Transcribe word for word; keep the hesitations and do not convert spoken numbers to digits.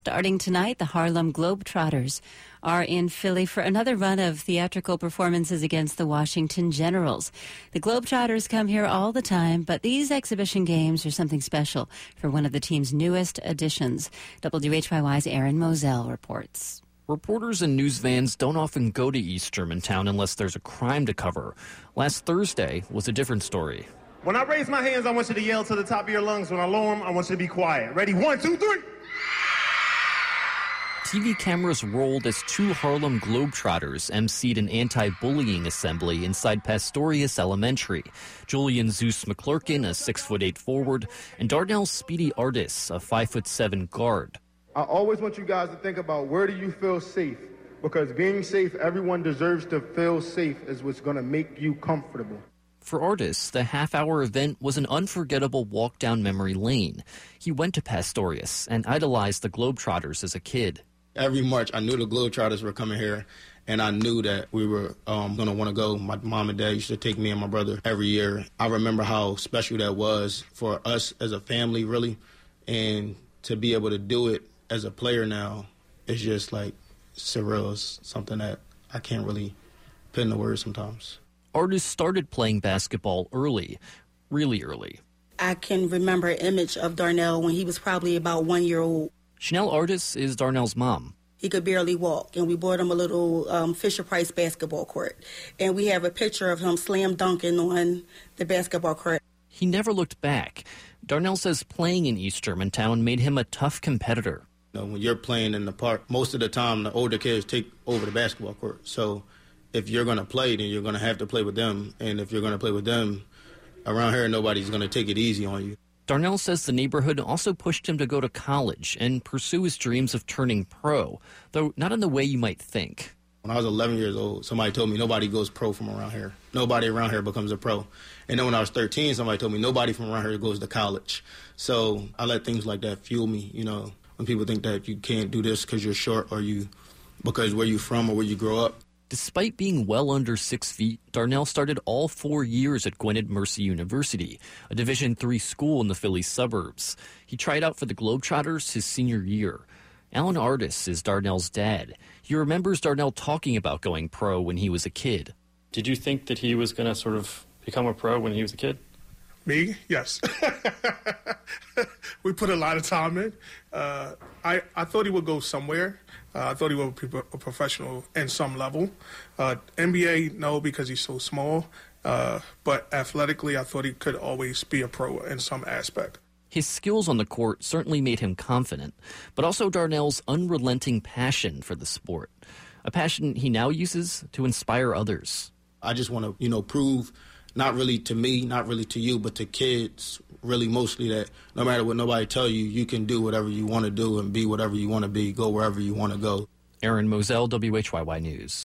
Starting tonight, the Harlem Globetrotters are in Philly for another run of theatrical performances against the Washington Generals. The Globetrotters come here all the time, but these exhibition games are something special for one of the team's newest additions. W H Y Y's Aaron Moselle reports. Reporters and news vans don't often go to East Germantown unless there's a crime to cover. Last Thursday was a different story. When I raise my hands, I want you to yell to the top of your lungs. When I lower them, I want you to be quiet. Ready? One, two, three. T V cameras rolled as two Harlem Globetrotters emceed an anti-bullying assembly inside Pastorius Elementary. Julian Zeus McClurkin, a six foot eight forward, and Darnell Speedy Artis, a five foot seven guard. I always want you guys to think about, where do you feel safe? Because being safe, everyone deserves to feel safe, is what's going to make you comfortable. For Artis, the half-hour event was an unforgettable walk down memory lane. He went to Pastorius and idolized the Globetrotters as a kid. Every March, I knew the Globetrotters were coming here, and I knew that we were um, going to want to go. My mom and dad used to take me and my brother every year. I remember how special that was for us as a family, really, and to be able to do it as a player now is just like surreal. It's something that I can't really put into words sometimes. Artis started playing basketball early, really early. I can remember an image of Darnell when he was probably about one year old. Chanel Artis is Darnell's mom. He could barely walk, and we bought him a little um, Fisher-Price basketball court. And we have a picture of him slam dunking on the basketball court. He never looked back. Darnell says playing in East Germantown made him a tough competitor. You know, when you're playing in the park, most of the time the older kids take over the basketball court. So if you're going to play, then you're going to have to play with them. And if you're going to play with them, around here, nobody's going to take it easy on you. Darnell says the neighborhood also pushed him to go to college and pursue his dreams of turning pro, though not in the way you might think. When I was eleven years old, somebody told me nobody goes pro from around here. Nobody around here becomes a pro. And then when I was thirteen, somebody told me nobody from around here goes to college. So I let things like that fuel me, you know, when people think that you can't do this because you're short or you because where you're from or where you grow up. Despite being well under six feet, Darnell started all four years at Gwynedd Mercy University, a Division three school in the Philly suburbs. He tried out for the Globetrotters his senior year. Alan Artis is Darnell's dad. He remembers Darnell talking about going pro when he was a kid. Did you think that he was going to sort of become a pro when he was a kid? Me? Yes. We put a lot of time in. Uh, I, I thought he would go somewhere. Uh, I thought he would be a professional in some level. Uh, N B A, no, because he's so small. Uh, but athletically, I thought he could always be a pro in some aspect. His skills on the court certainly made him confident, but also Darnell's unrelenting passion for the sport, a passion he now uses to inspire others. I just want to, you know, prove not really to me, not really to you, but to kids, really mostly, that no matter what nobody tell you, you can do whatever you want to do and be whatever you want to be, go wherever you want to go. Aaron Moselle, W H Y Y News.